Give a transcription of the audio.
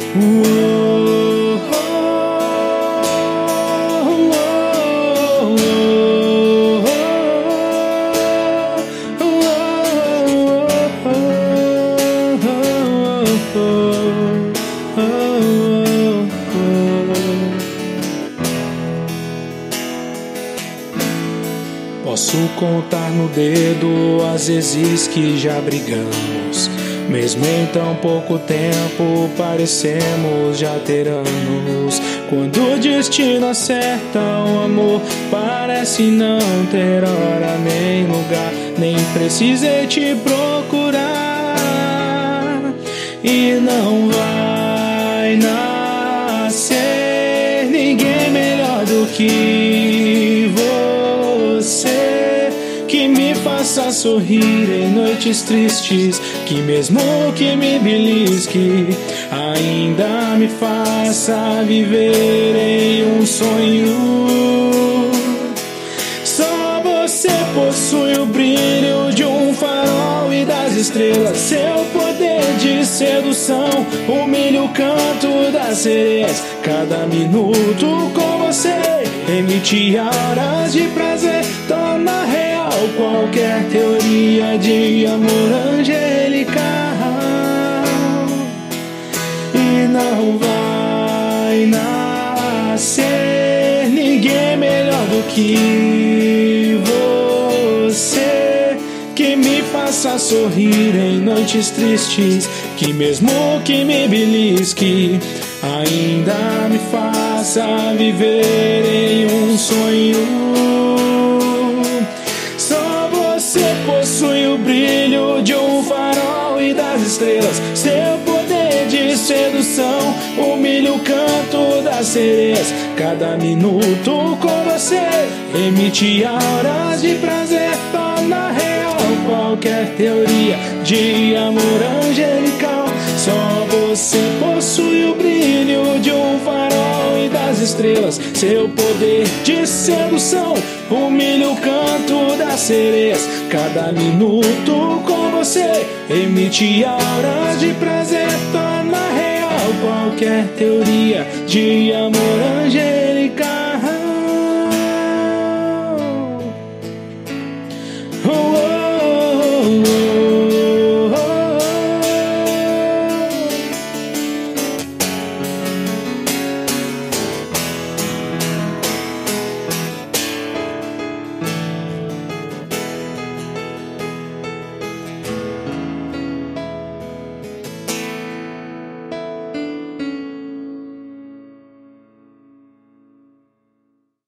Posso contar no dedo as vezes que já brigamos. Mesmo em tão pouco tempo parecemos já ter anos. Quando o destino acerta o amor, parece não ter hora nem lugar. Nem precisei te procurar. E não vai nascer ninguém melhor do que você, que me faça sorrir em noites tristes, que mesmo que me belisque, ainda me faça viver em um sonho. Só você possui o brilho de um farol e das estrelas, seu poder de sedução humilha o canto das sereias. Cada minuto com você emite auras de prazer, torna real qualquer teoria de amor angelical. E não vai nascer ninguém melhor do que você, que me faça sorrir em noites tristes, que mesmo que me belisque, ainda me faça viver em um sonho. Só você possui o brilho de um farol e das estrelas, seu poder de sedução humilha o canto das sereias. Cada minuto com você emite auras de prazer, torna real qualquer teoria de amor angelical. Só você possui o brilho de um farol e das estrelas, seu poder de sedução humilha o canto das sereias. Cada minuto com você emite auras de prazer, torna real qualquer teoria de amor angelical.